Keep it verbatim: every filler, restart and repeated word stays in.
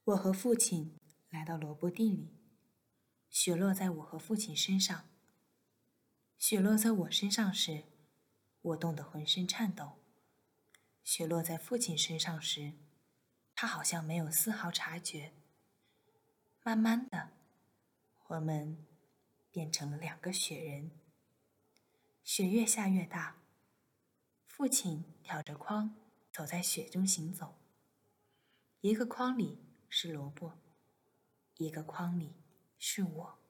我和父亲来到萝卜地里，雪落在我和父亲身上。雪落在我身上时，我冻得浑身颤抖；雪落在父亲身上时，他好像没有丝毫察觉。慢慢的，我们变成了两个雪人。雪越下越大，父亲挑着筐走在雪中行走。一个筐里是萝卜，一个筐里是我。